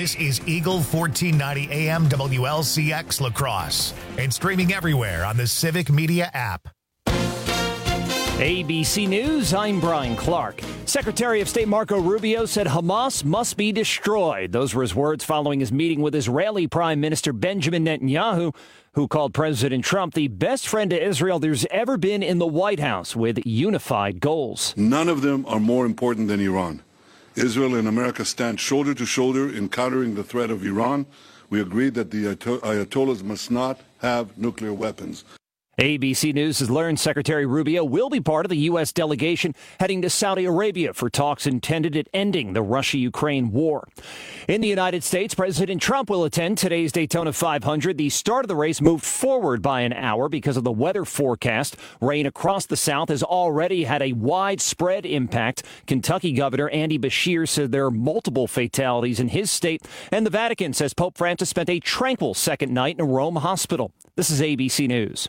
This is Eagle 1490 AM WLCX La Crosse and streaming everywhere on the Civic Media app. ABC News, I'm Brian Clark. Secretary of State Marco Rubio said Hamas must be destroyed. Those were his words following his meeting with Israeli Prime Minister Benjamin Netanyahu, who called President Trump the best friend to Israel there's ever been in the White House with unified goals. None of them are more important than Iran. Israel and America stand shoulder to shoulder in countering the threat of Iran. We agreed that the Ayatollahs must not have nuclear weapons. ABC News has learned Secretary Rubio will be part of the U.S. delegation heading to Saudi Arabia for talks intended at ending the Russia-Ukraine war. In the United States, President Trump will attend today's Daytona 500. The start of the race moved forward by an hour because of the weather forecast. Rain across the South has already had a widespread impact. Kentucky Governor Andy Beshear said there are multiple fatalities in his state, and the Vatican says Pope Francis spent a tranquil second night in a Rome hospital. This is ABC News.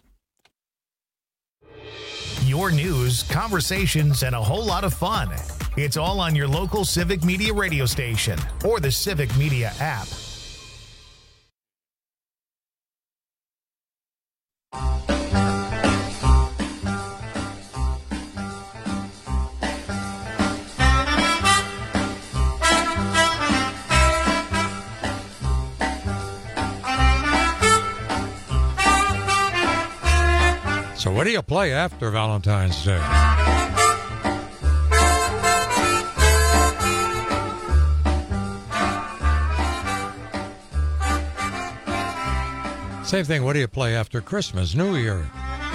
Your news, conversations, and a whole lot of fun. It's all on your local Civic Media radio station or the Civic Media app. So what do you play after Valentine's Day? Same thing, what do you play after Christmas, New Year?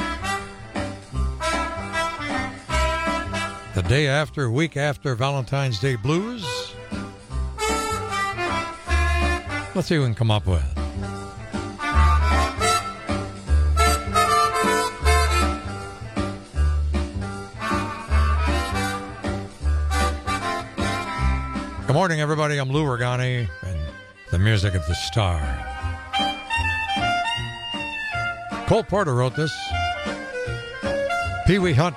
The day after, week after Valentine's Day blues? Let's see what we can come up with. Good morning, everybody. I'm Lou Regani, and the music of the star. Cole Porter wrote this. Pee Wee Hunt.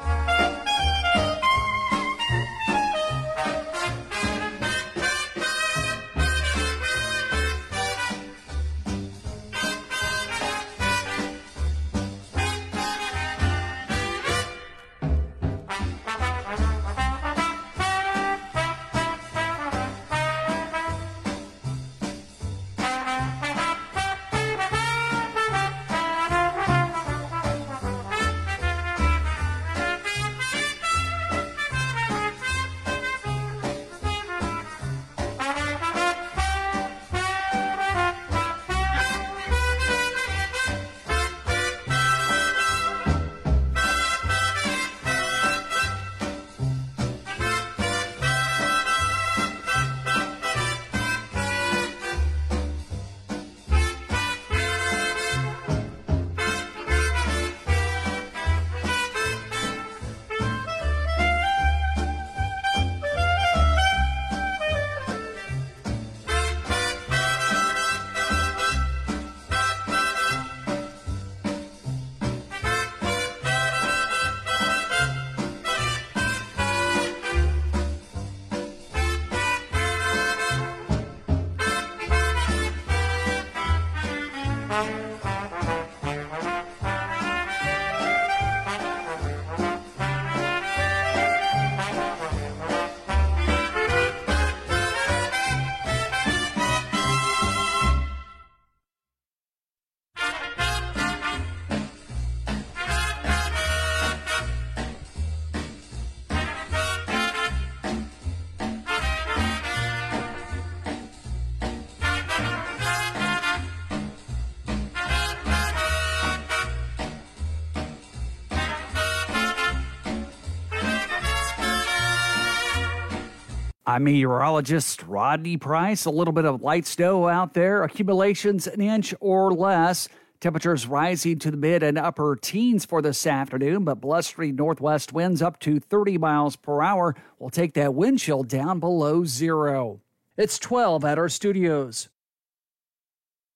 I'm meteorologist Rodney Price. A little bit of light snow out there. Accumulations an inch or less. Temperatures rising to the mid and upper teens for this afternoon, but blustery northwest winds up to 30 miles per hour will take that wind chill down below zero. It's 12 at our studios.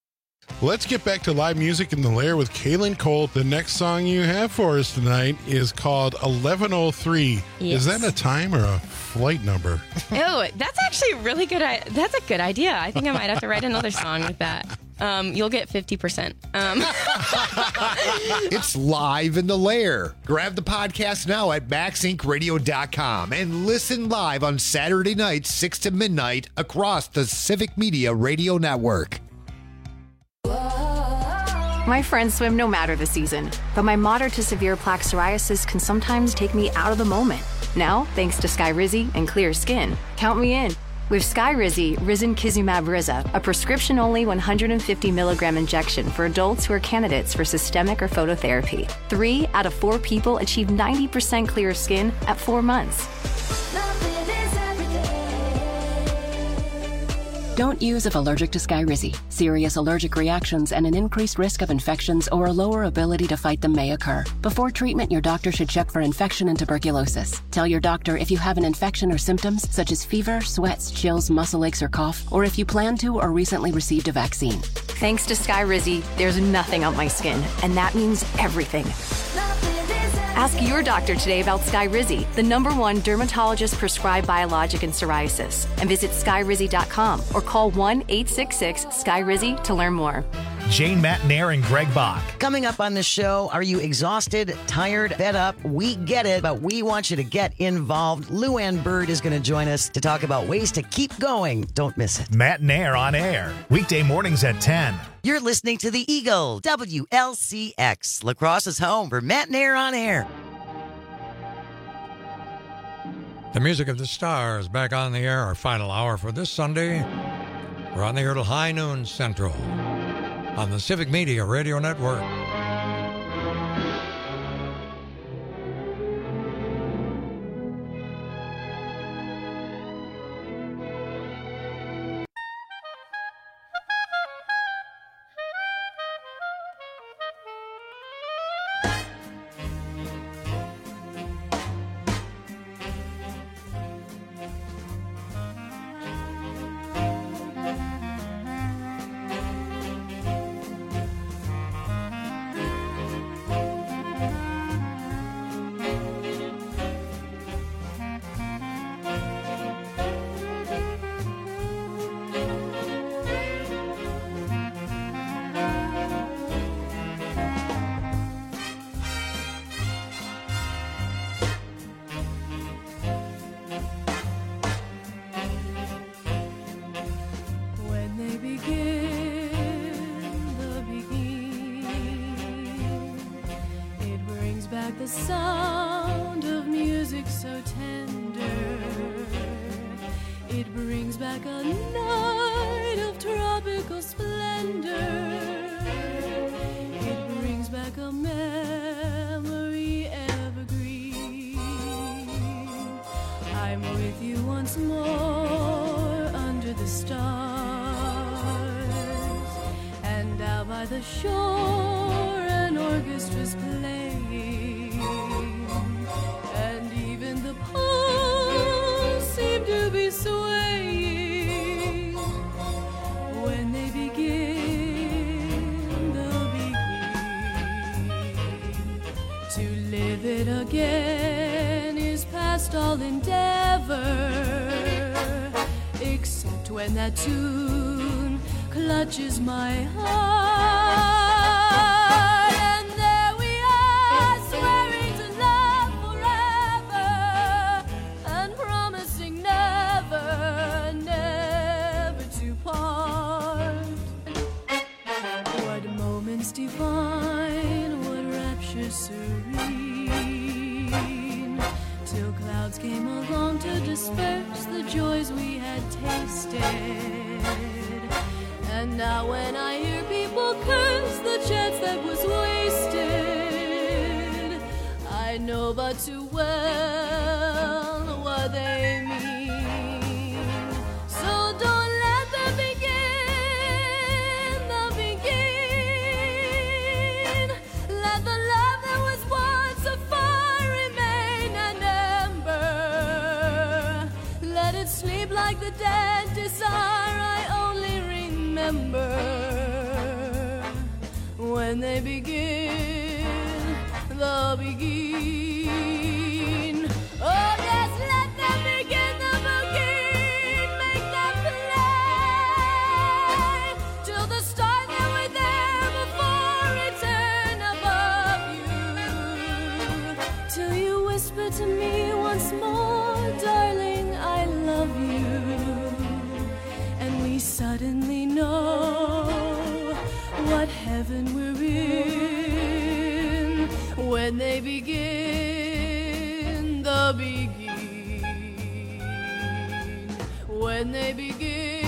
Let's get back to live music in the Lair with Kaylin Cole. The next song you have for us tonight is called 1103. Yes. Is that a time or a flight number? Oh, that's actually really good. That's a good idea. I think I might have to write another song with that. You'll get 50%. It's live in the Lair. Grab the podcast now at MaxIncRadio.com and listen live on Saturday nights, 6 to midnight, across the Civic Media Radio Network. My friends swim no matter the season, but my moderate to severe plaque psoriasis can sometimes take me out of the moment. Now, thanks to Skyrizi and clear skin, count me in. With Skyrizi, Risankizumab Riza, a prescription-only 150 milligram injection for adults who are candidates for systemic or phototherapy. 3 out of 4 people achieve 90% clear skin at 4 months. Don't use if allergic to Skyrizi. Serious allergic reactions and an increased risk of infections or a lower ability to fight them may occur. Before treatment, your doctor should check for infection and tuberculosis. Tell your doctor if you have an infection or symptoms such as fever, sweats, chills, muscle aches, or cough, or if you plan to or recently received a vaccine. Thanks to Skyrizi, there's nothing on my skin, and that means everything. Ask your doctor today about Skyrizi, the #1 dermatologist-prescribed biologic in psoriasis, and visit Skyrizi.com or call 1-866-SKYRIZI to learn more. Jane Matnair and Greg Bach. Coming up on the show, are you exhausted, tired, fed up? We get it, but we want you to get involved. Lou Ann Bird is going to join us to talk about ways to keep going. Don't miss it. Matnair on air, weekday mornings at 10. You're listening to the Eagle, WLCX, La Crosse's home for Matnair on air. The music of the stars back on the air, our final hour for this Sunday. We're on the air till high noon central on the Civic Media Radio Network. The sound of music so tender, it brings back a night of tropical splendor. It brings back a memory evergreen. I'm with you once more under the stars, and out by the shore an orchestra's playing. To be swaying when they begin, they'll begin. To live it again is past all endeavor, except when that tune clutches my heart. Divine, what rapture serene, till clouds came along to disperse the joys we had tasted. And now when I hear people curse the chance that was wasted, I know but too well what they mean. So don't let them begin. Like the dead desire I only remember. when they begin, the begin. Oh yes, let them begin the begin. Make them play till the stars that were there before return above you. Till you whisper to me once more, darling, I love you. And we suddenly know what heaven we're in when they begin, the begin. When they begin,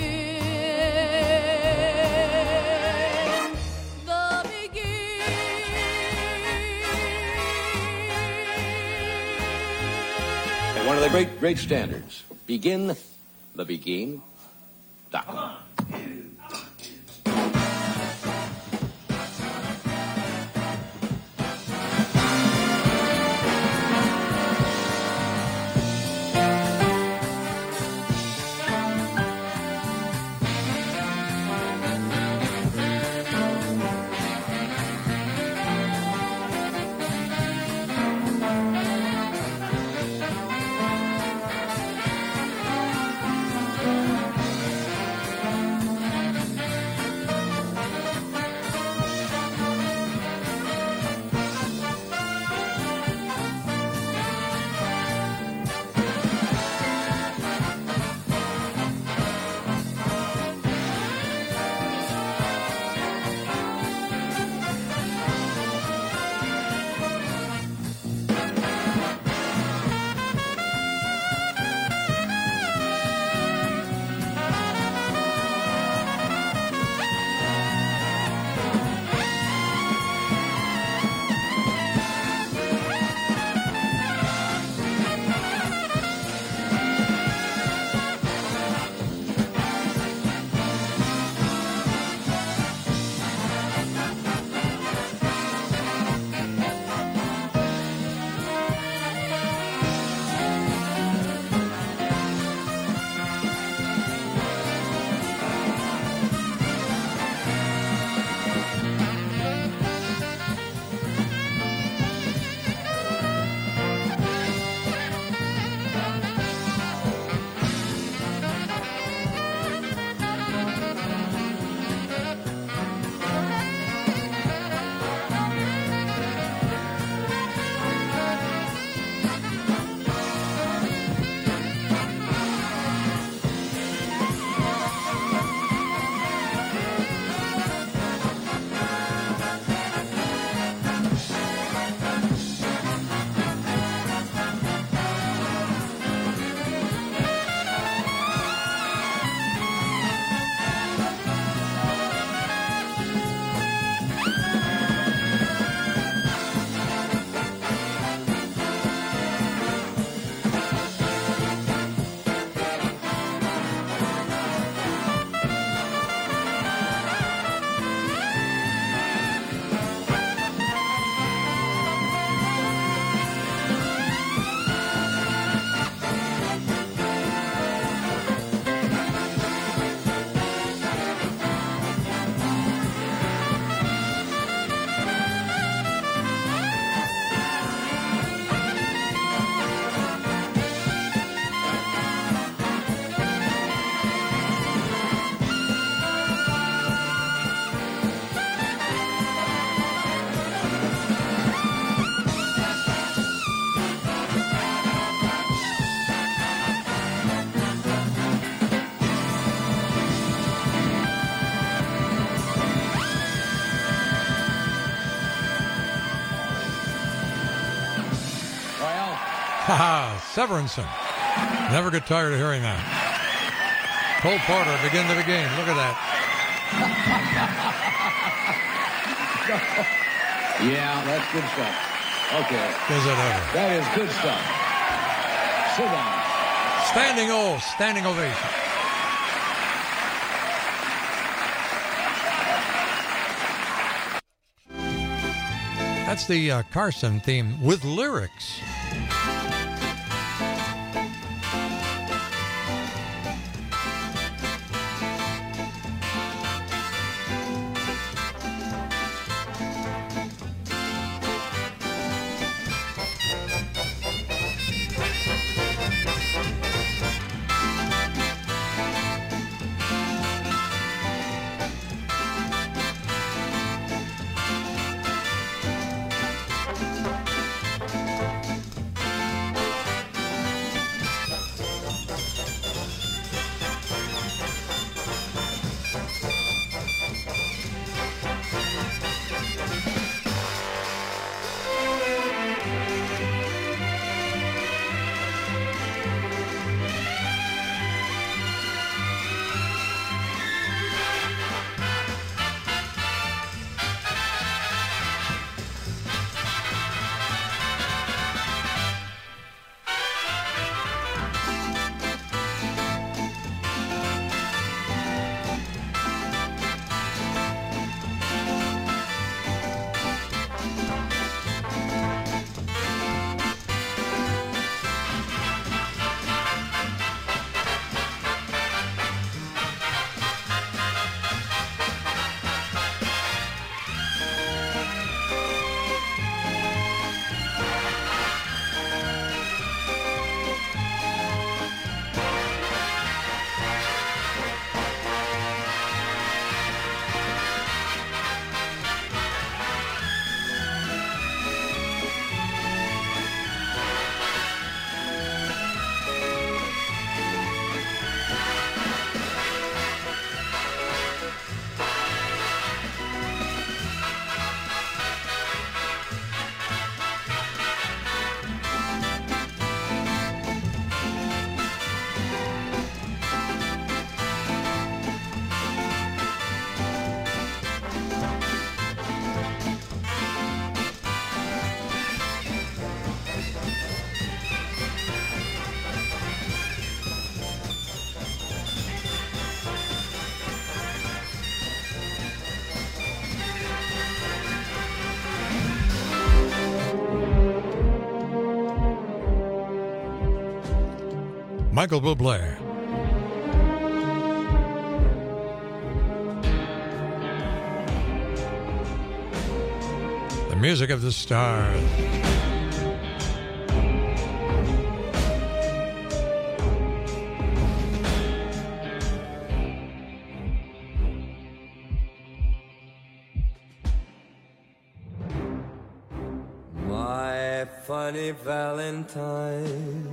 the begin. One of the great standards. Begin, the begin. .com. Severinsen. Never get tired of hearing that. Cole Porter, begin to begin. Look at that. Yeah, that's good stuff. Okay. Is it ever? That is good stuff. Sit down. Standing ovation. That's the Carson theme with lyrics. Michael Bublé. The music of the stars. My funny Valentine,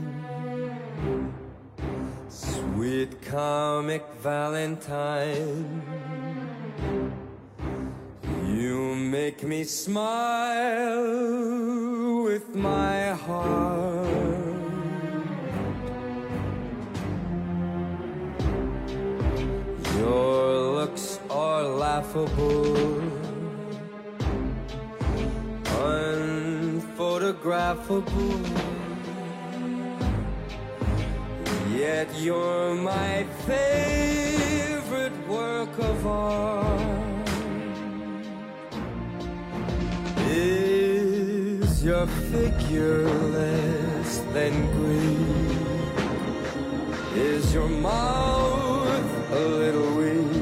sweet comic Valentine, you make me smile with my heart. Your looks are laughable, unphotographable, yet you're my favorite work of art. Is your figure less than Greek? Is your mouth a little weak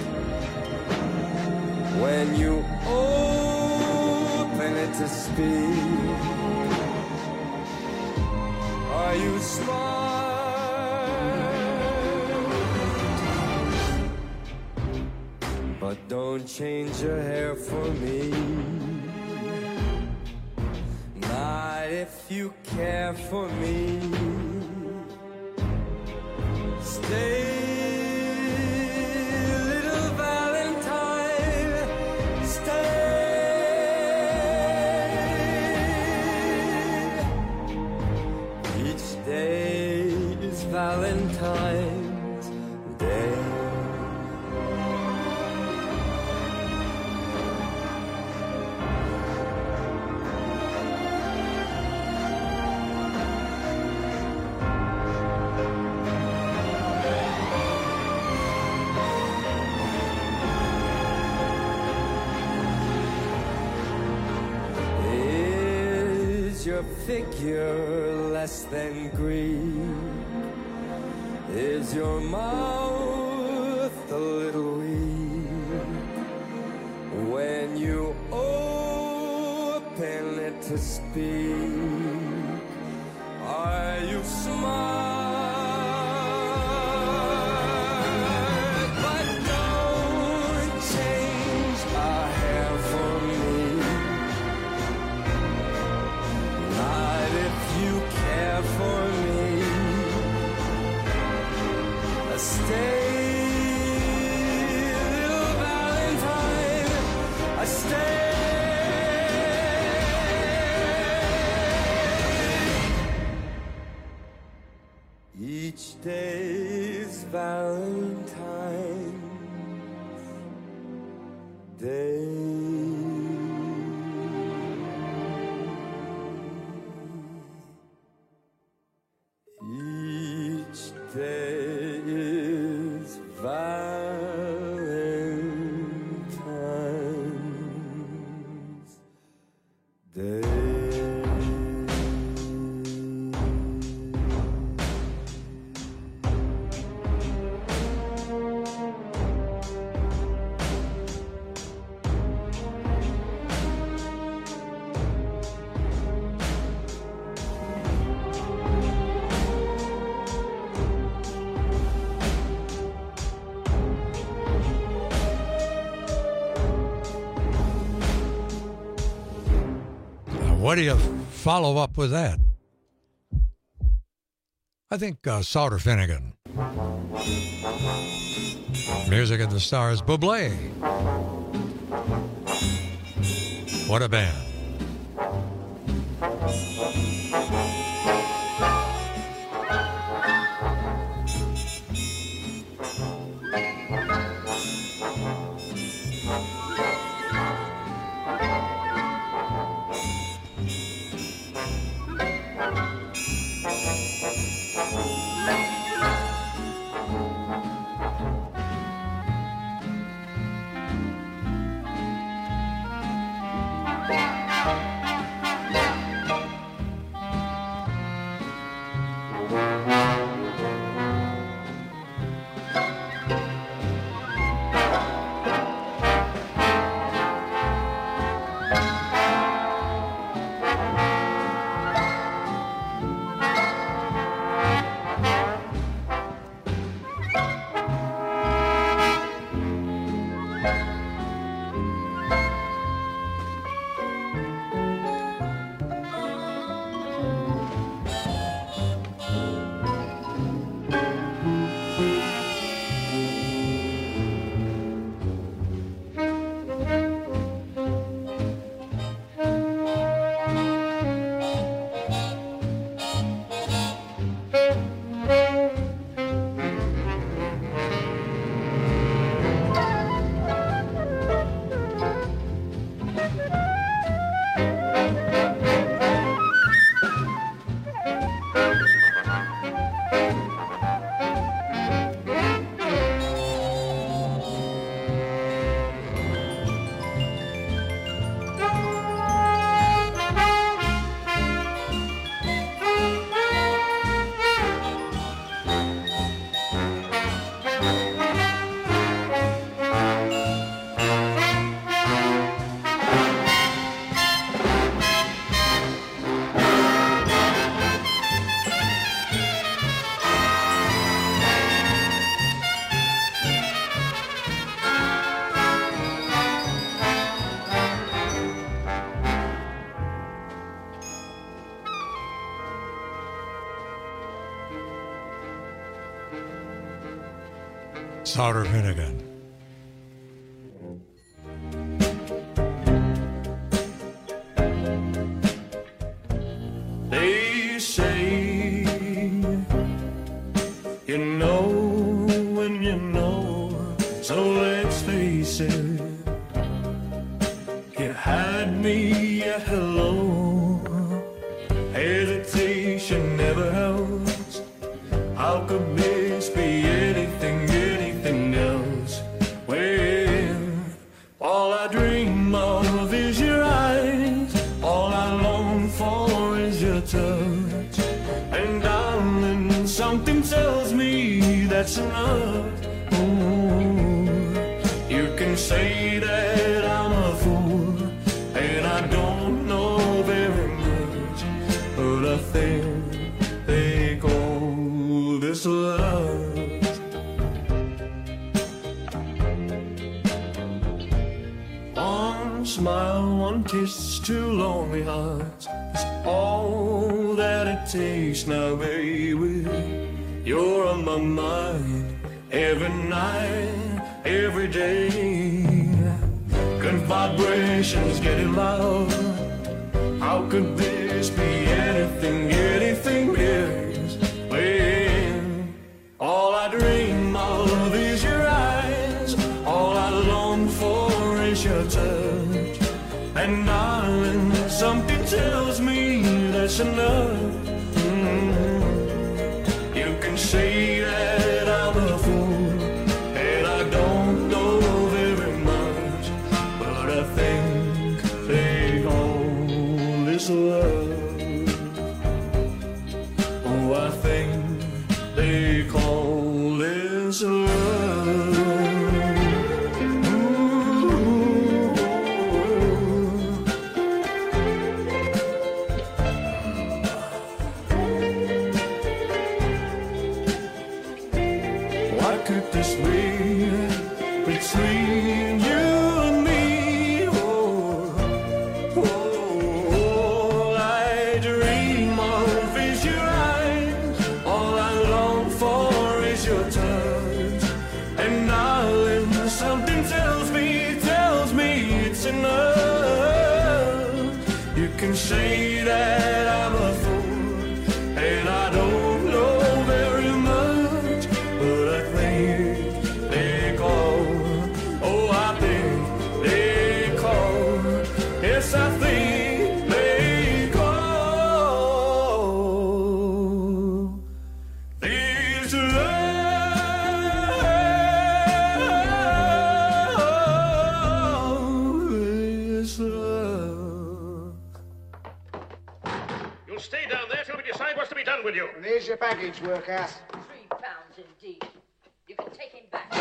when you open it to speak? Are you smart? But don't change your hair for me, not if you care for me. Stay, little Valentine, stay. Each day is Valentine's Day. Is your figure less than Greek? Is your mouth a little weak when you open it to speak? Are you smart? But don't change our hair for me, not if you care for me. Stay, little Valentine, stay. Each day's Valentine's Day. Each day is Valentine's Day. What do you follow up with that? I think Sauter Finnegan. Music of the Stars, Bublé. What a band. Yeah. Souter Finnegan. They say you know when you know, so let's face it. You had me at hello. Hesitation never helps. How could this be anything else? Well, all I dream of is your eyes. All I long for is your touch. And darling, something tells me that's enough. Ooh, you can say that I'm a fool, and I don't know very much, but I think they call this love. One smile, one kiss, two lonely hearts is all that it takes now, baby. You're on my mind every night, every day. Good vibrations getting loud. How could this be anything else? When all I dream of is your eyes, all I long for is your touch. And darling, something tells me that's enough. You can say that I'm a fool, and I don't know very much, but I think they call this love. Oh, I think they call this love. What could this be between you and me? All I dream of is your eyes. All I long for is your touch. And darling, something tells me it's enough. You can say that I'm a fool, and I don't know very much, but I think they call. Oh, I think they call. Yes, I think they call this love. You'll stay down there till we decide what's to be done with you. There's your baggage, workhouse. £3 indeed. You can take him back.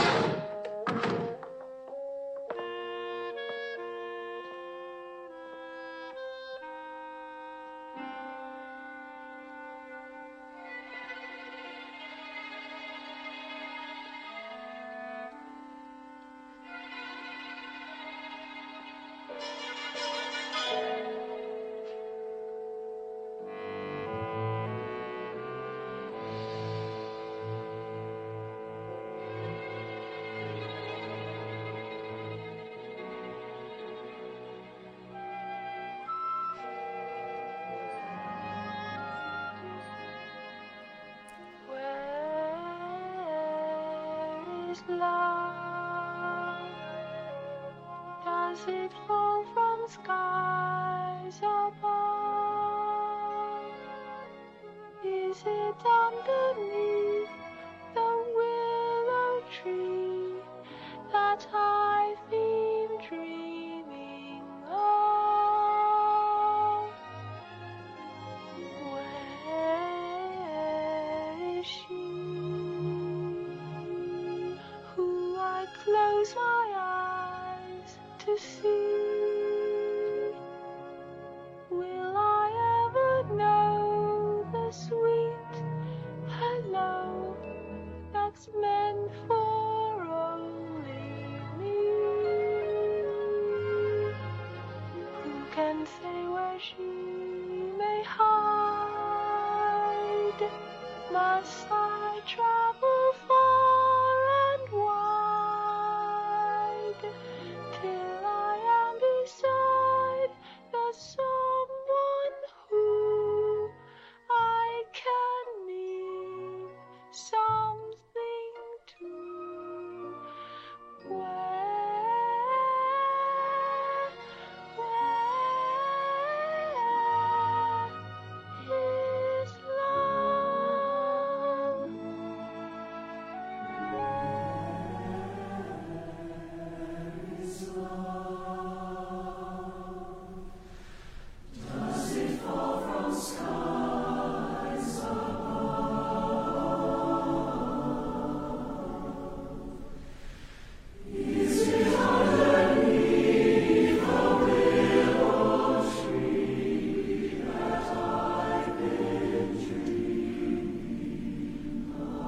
is love? Does it fall from skies above? Is it underneath the willow tree that I've been dreaming of? Where is she who I close my eyes to see? Will I ever know the sweet hello that's meant for only me? Who can say where she may hide? Must I travel far and wide till I am beside the someone who I can mean something to? Where is love? Does it fall from skies above? Is it underneath the willow tree that I've been dreaming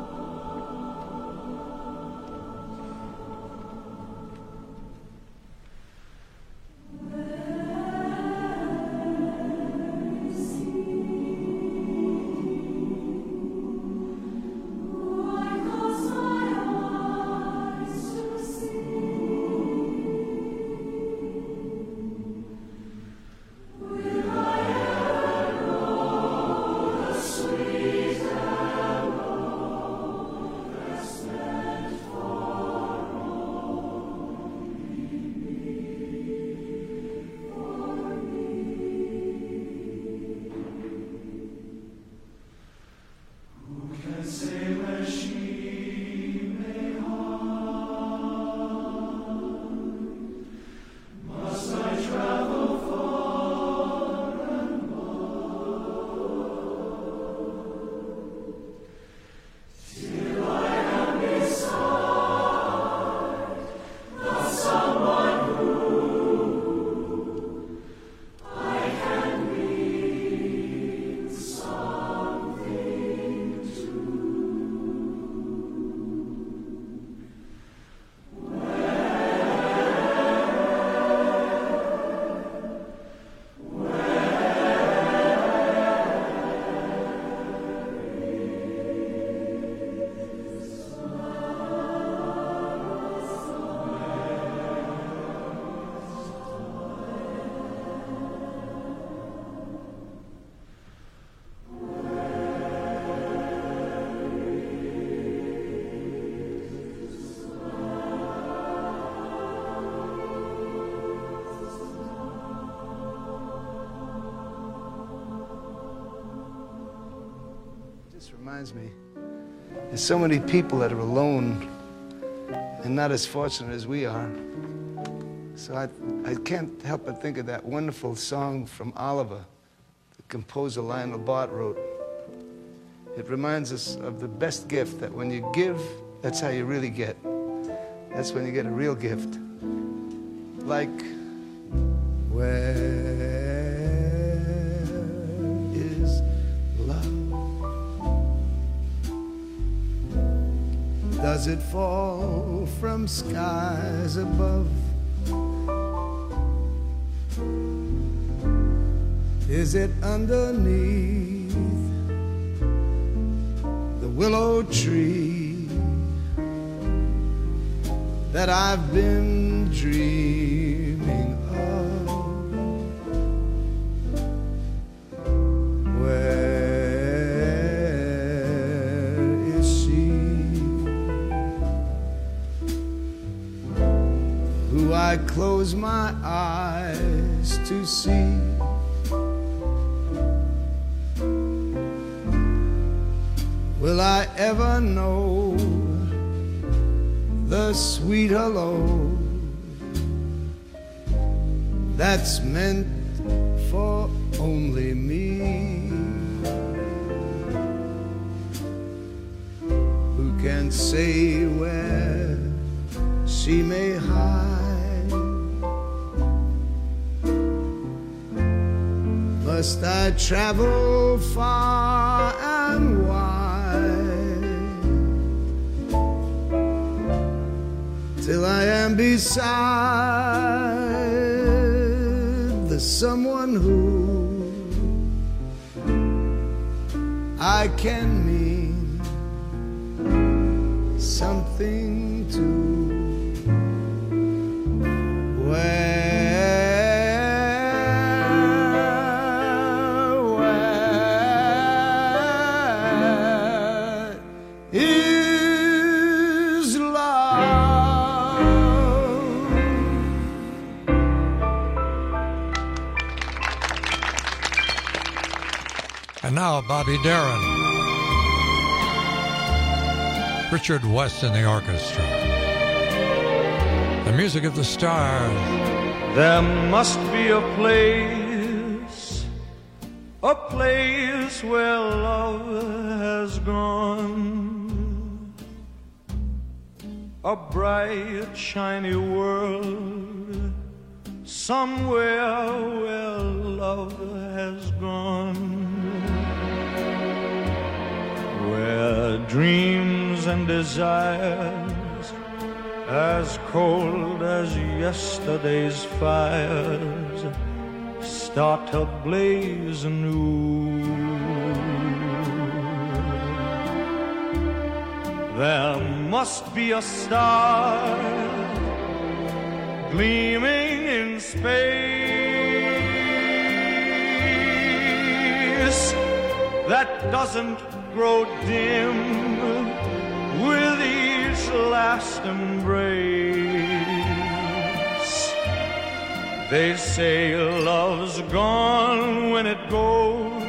This reminds me, there's so many people that are alone and not as fortunate as we are. So I can't help but think of that wonderful song from Oliver, the composer Lionel Bart wrote. It reminds us of the best gift, that when you give, that's how you really get. That's when you get a real gift. Like, where is love? Does it fall from skies above? Is it underneath the willow tree that I've been dreaming of? Where is she who I close my eyes to see. Will I ever know the sweet hello that's meant for only me? Who can say where she may hide? Must I travel far and wide till I am beside the someone who I can mean something to? Where is love? And now Bobby Darin. Richard West in the orchestra. The music of the stars. There must be a place where love has gone, a bright, shiny world, somewhere where love has gone, where dreams and desires, as cold as yesterday's fires, start to blaze anew. There must be a star gleaming in space that doesn't grow dim with each last embrace. They say love's gone when it goes,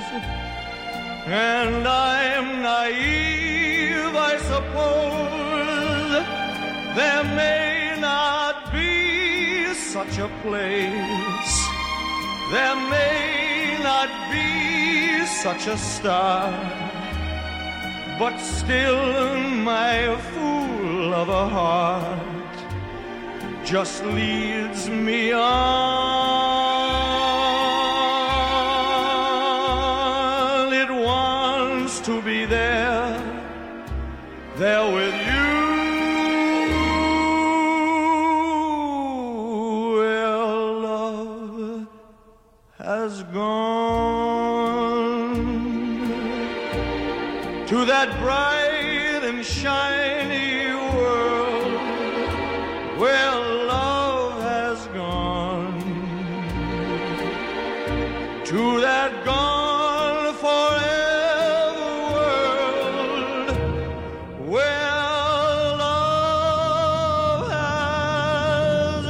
and I'm naive, I suppose. There may not be such a place, there may not be such a star, but still my fool of a heart just leads me on. It wants to be there with you, where love has gone, to that bright and shiny world where love has gone, to that gone forever world where love has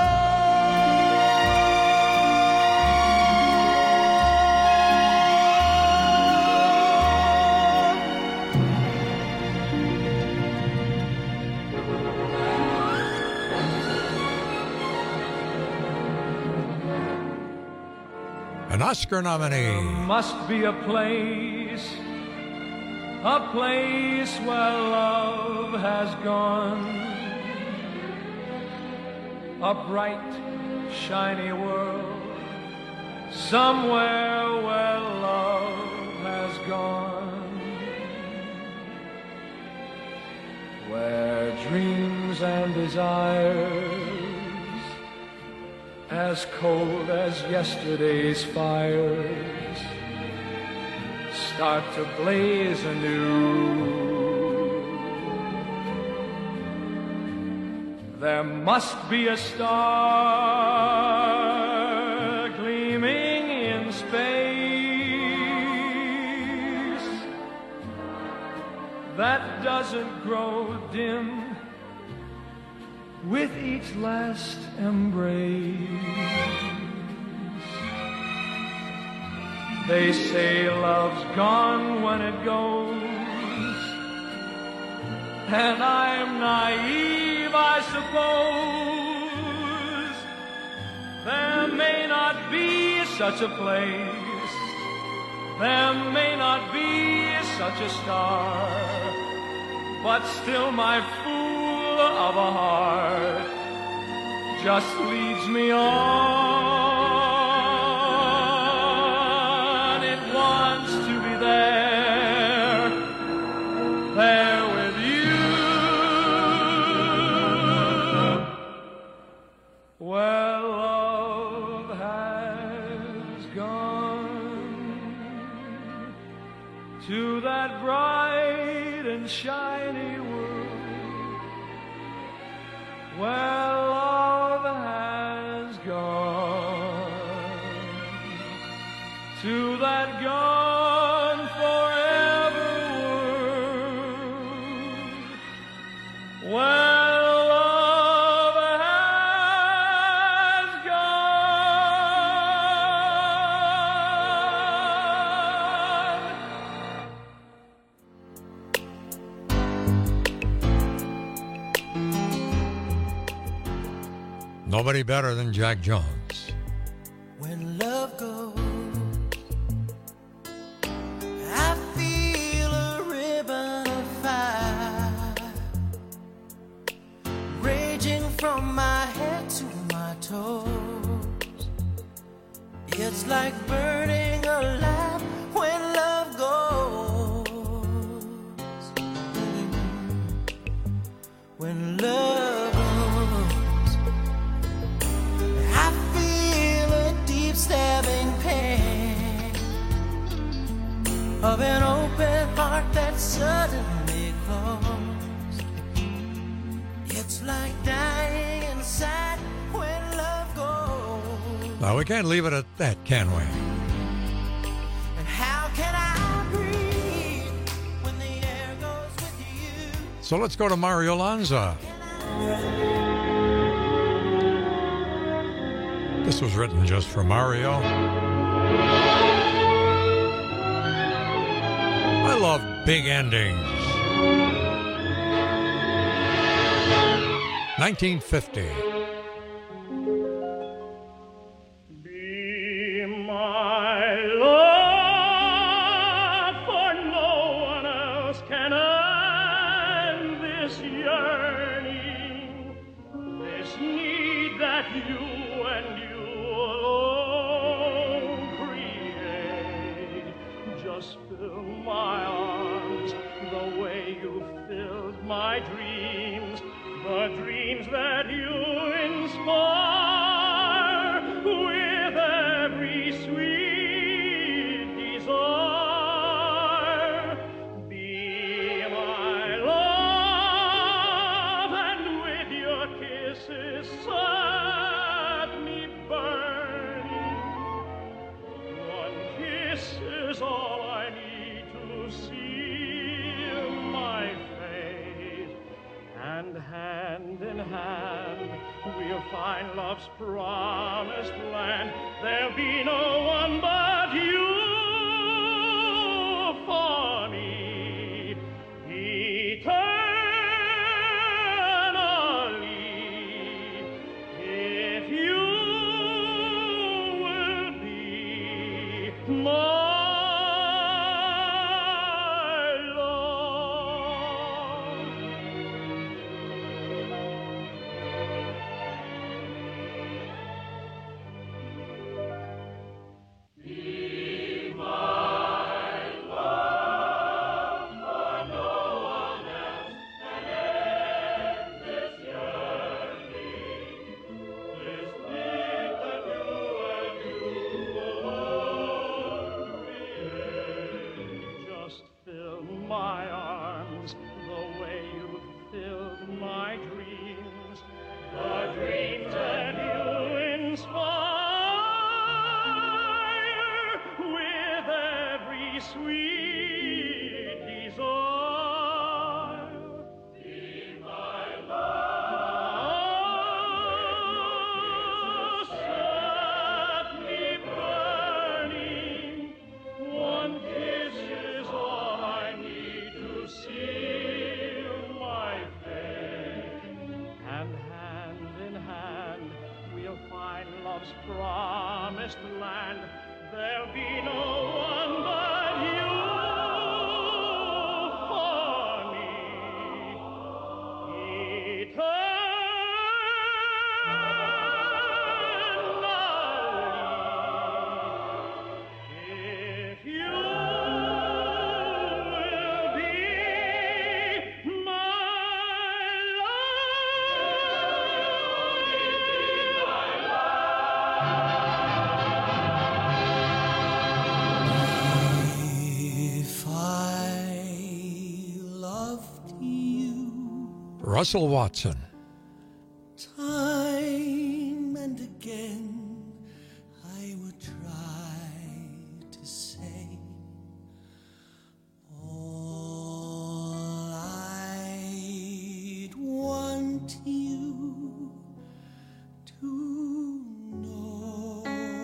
An Oscar nominee. Must be a place where love has gone, a bright, shiny world, somewhere where love has gone, where dreams and desires, as cold as yesterday's fires, start to blaze anew. There must be a star gleaming in space that doesn't grow dim with each last embrace. They say love's gone when it goes, and I'm naive, I suppose. There may not be such a place, there may not be such a star, but still my fool of a heart just leads me on. It wants to be there, there with you, where love has gone to that bright and shiny world, where love has gone to that gone forever world, where love has gone. Nobody better than Jack Jones. When love goes, I feel a ribbon of fire raging from my head to my toes. It's like burning alive when love goes. When love goes, I feel a deep stabbing pain of an open heart that suddenly closed. It's like dying inside when love goes. Now, we can't leave it at that, can we? And how can I breathe when the air goes with you? So let's go to Mario Lanza. This was written just for Mario. I love big endings. 1950. Be my love, for no one else can end this yearning, this need that you and you alone create. Just fill my arms the way you filled my dreams, the dreams that you inspire with every sweet desire. Be my love, and with your kisses set me burning. One kiss is all I need to seal my fate, and hand in hand we'll find love's promised land. There'll be no one but you for me eternally, if you will be my love's promised land. There'll be no one but you for me. Eternally, if you will be my If I loved you Russell Watson. time and again, I would try to say all I'd want you to know.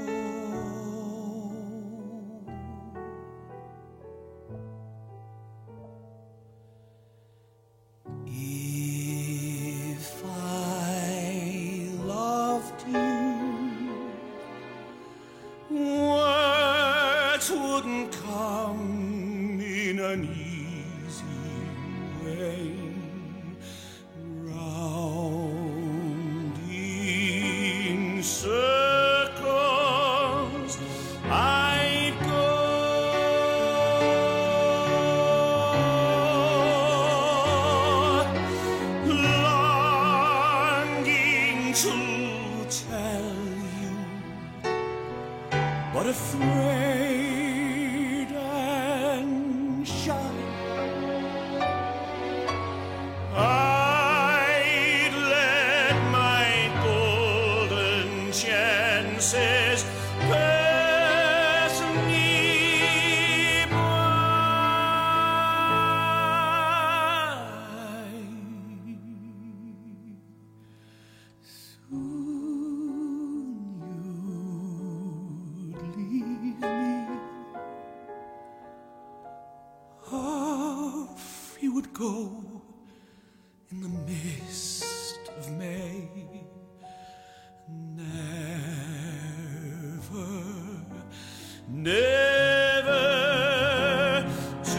If I loved you, words wouldn't come in an easy way. Round in circles I'd go, longing to tell you, but afraid and shy. I'd let my golden chances pass me by. Soon you'd leave me. Off you would go in the mist of May. Never to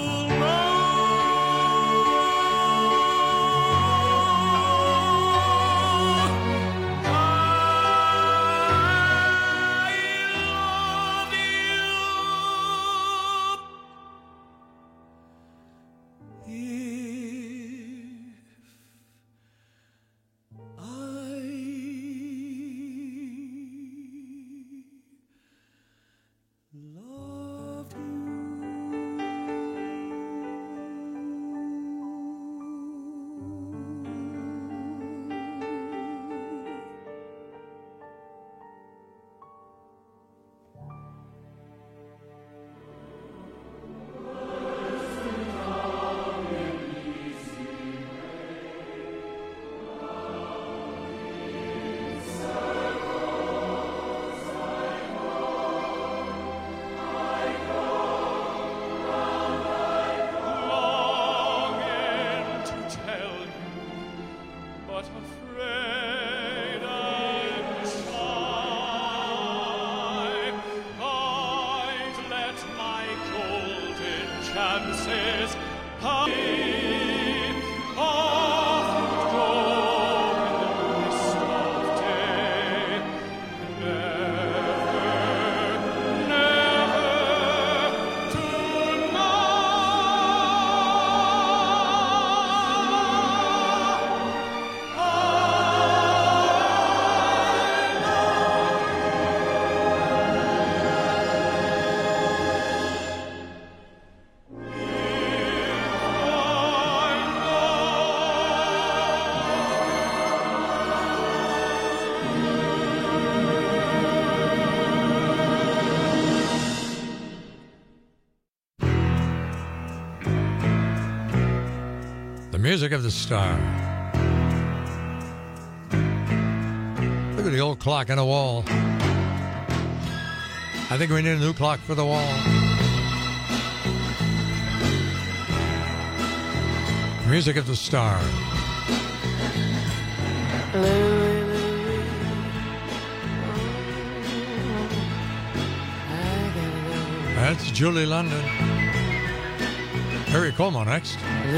Music of the Star. Look at the old clock on the wall. I think we need a new clock for the wall. Music of the Star. That's Julie London. Perry Como next.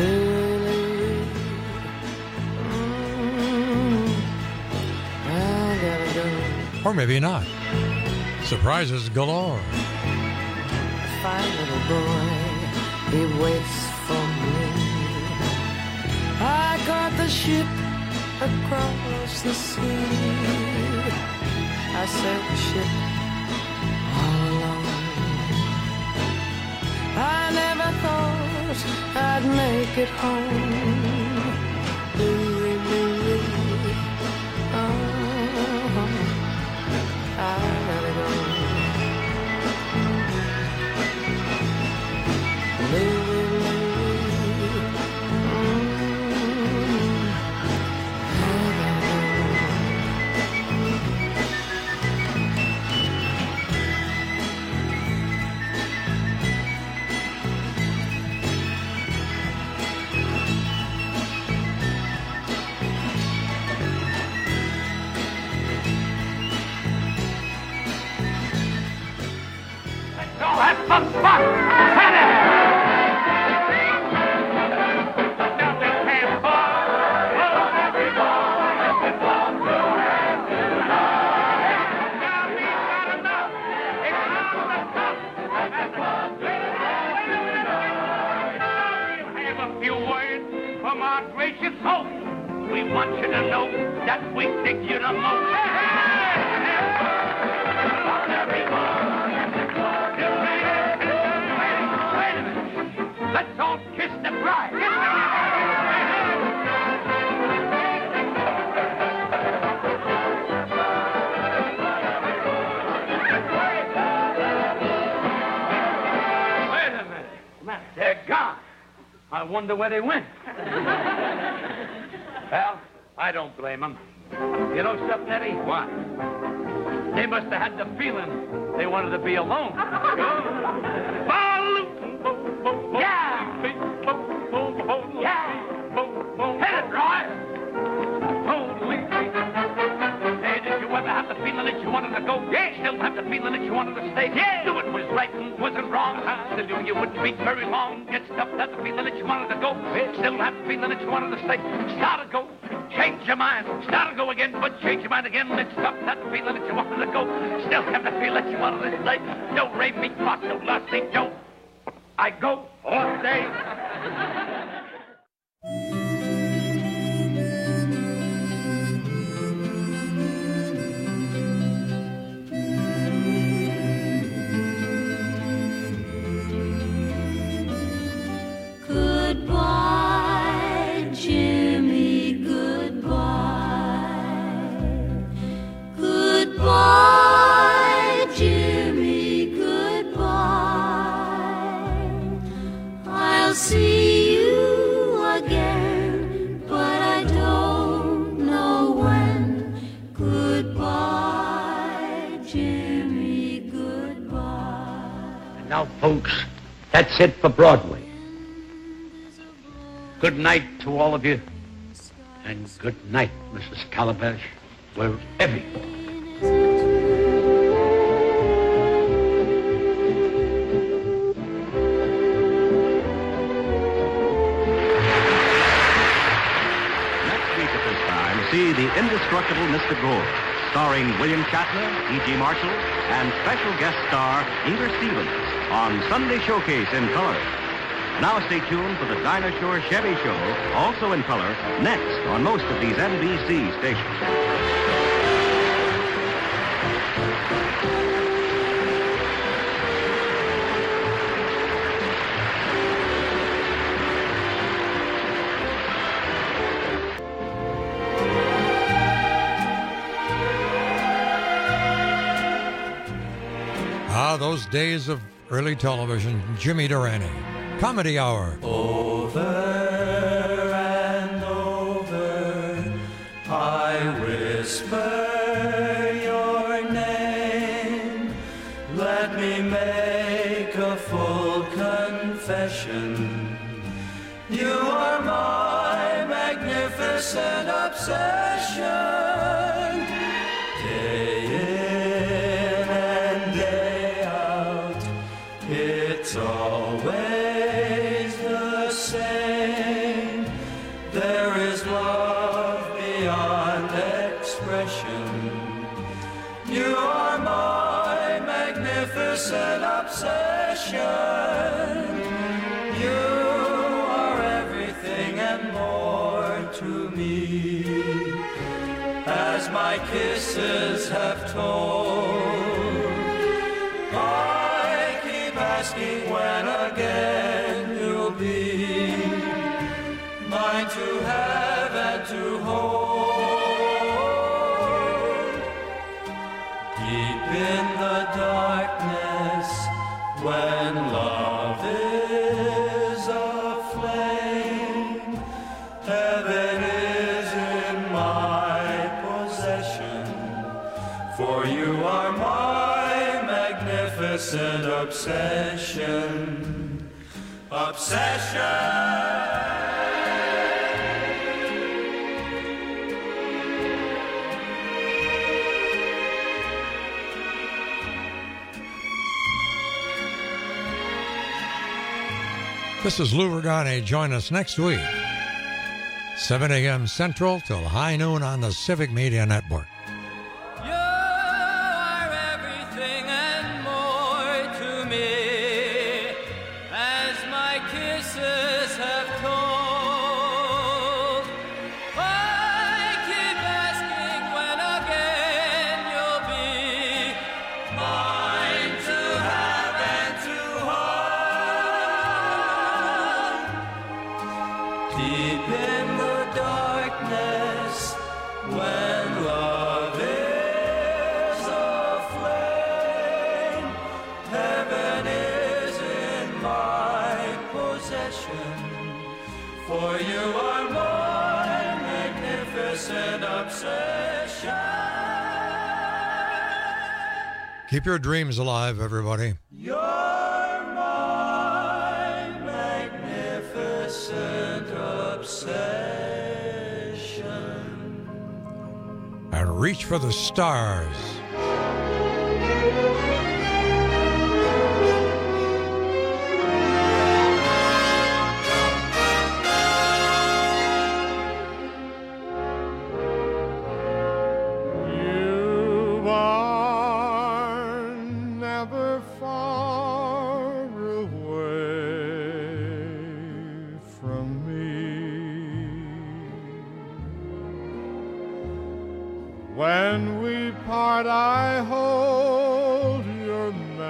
Or maybe not. Surprises galore. Fine little boy, he waits for me. I got the ship across the sea. I sailed the ship all alone. I never thought I'd make it home. Louie, Louie, oh, I gotta go. Louie, Have some fun! Have a few words from our gracious host. We want you to know that we think you the most. Let's all kiss the bride. Wait a minute. They're gone. I wonder where they went. Well, I don't blame them. You know something, Eddie? What? They must have had the feeling they wanted to be alone. Yeah! Yeah! Hit it, Roy! Holy Hey, did you ever have the feeling that you wanted to go? Yeah! Still have the feeling that you wanted to stay? Yeah! Do it was right and wasn't wrong. Still knew you wouldn't be very long. Get stuffed, had the feeling that you wanted to go. Still have the feeling that you wanted to stay. Start to go. Change your mind. Start to go again, but change your mind again. Get stuffed, had the feeling that you wanted to go. Still have the feeling that you wanted to stay. No re mi fa so la si do. I go all day. Goodbye, Jimmy, goodbye. Goodbye, Jimmy, goodbye. I'll see you again, but I don't know when. Goodbye, Jimmy, goodbye. And now, folks, that's it for Broadway. Good night to all of you, and good night, Mrs. Calabash, wherever you are. See The Indestructible Mr. Gore, starring William Shatner, E.G. Marshall, and special guest star Inger Stevens on Sunday Showcase in color. Now stay tuned for the Dinah Shore Chevy Show, also in color, next on most of these NBC stations. Those days of early television. Jimmy Durante, Comedy Hour. Over and over, I whisper your name. Let me make a full confession. You are my magnificent obsession. Day in and day out, possession. You are my magnificent obsession. You are everything and more to me, as my kisses have told. I keep asking when again you'll be mine to have and to hold. Deep in the darkness, when love is aflame, heaven is in my possession, for you are my magnificent obsession. Obsession. This is Lou Regani. Join us next week, 7 a.m. Central till high noon on the Civic Media Network. You are everything and more to me, as my kisses have told. I keep asking when again you'll be mine to have and to hold. Deep in the darkness, when love is aflame, heaven is in my possession, for you are my magnificent obsession. Keep your dreams alive, everybody. You're my magnificent obsession. And reach for the stars. You are never far away from me. When we part, I hold your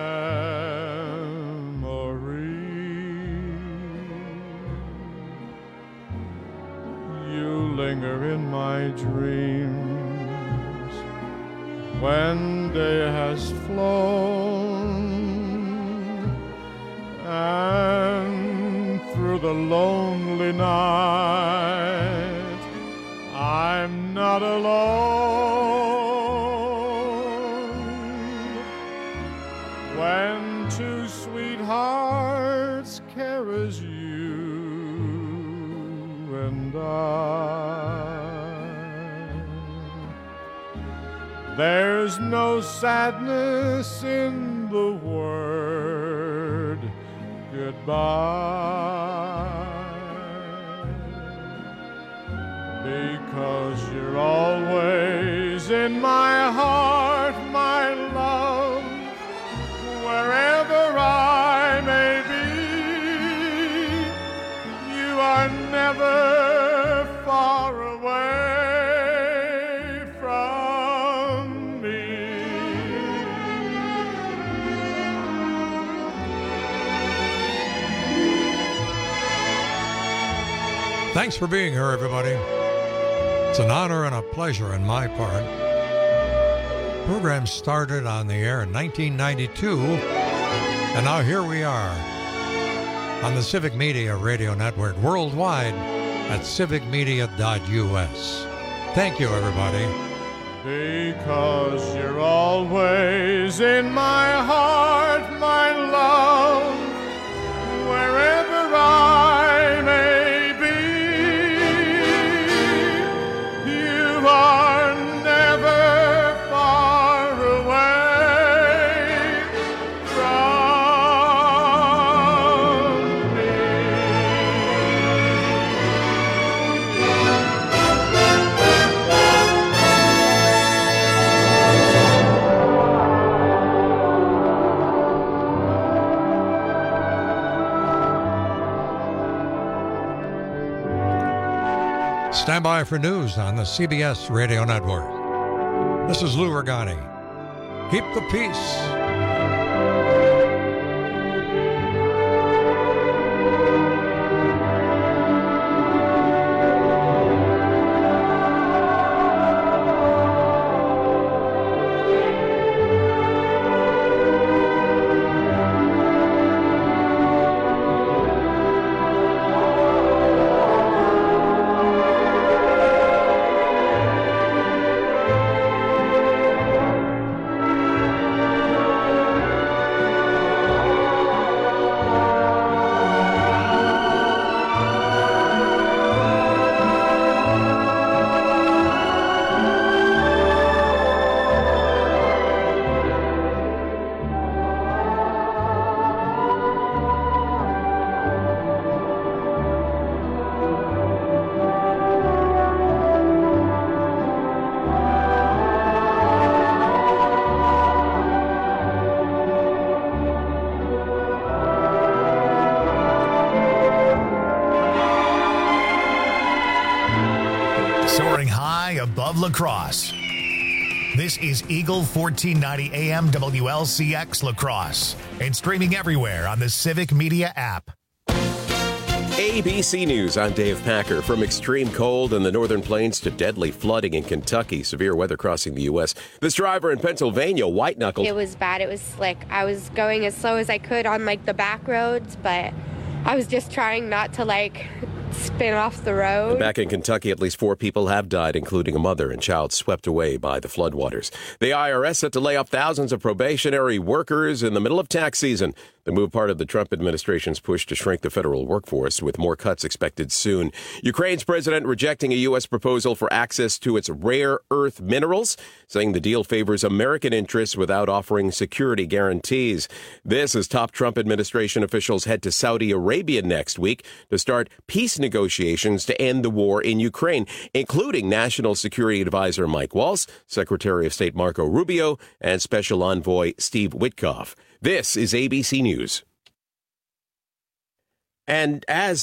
memory. You linger in my dreams when day has flown, and through the lonely night I'm not alone. When two sweethearts care as you and there's no sadness in the word goodbye, because you're always in my heart, my love, wherever I may be. You are never far away from me. Thanks for being here, everybody. It's an honor and a pleasure on my part. The program started on the air in 1992, and now here we are on the Civic Media Radio Network worldwide at civicmedia.us. Thank you, everybody. Because you're always in my heart, my love, wherever I may be. You are never far away from me. Stand by for news on the CBS Radio Network. This is Lou Regani. Keep the peace. Soaring high above La Crosse. This is Eagle 1490 AM WLCX La Crosse and streaming everywhere on the Civic Media app. ABC News, I'm Dave Packer. From extreme cold in the northern plains to deadly flooding in Kentucky, severe weather crossing the U.S. This driver in Pennsylvania, white-knuckled. It was bad. It was slick. I was going as slow as I could on, the back roads, but I was just trying not to, spin off the road. Back in Kentucky, at least 4 people have died, including a mother and child swept away by the floodwaters. The IRS set to lay off thousands of probationary workers in the middle of tax season. The move part of the Trump administration's push to shrink the federal workforce, with more cuts expected soon. Ukraine's president rejecting a U.S. proposal for access to its rare earth minerals, saying the deal favors American interests without offering security guarantees. This as top Trump administration officials head to Saudi Arabia next week to start peace negotiations to end the war in Ukraine, including National Security Advisor Mike Waltz, Secretary of State Marco Rubio, and Special Envoy Steve Witkoff. This is ABC News. And as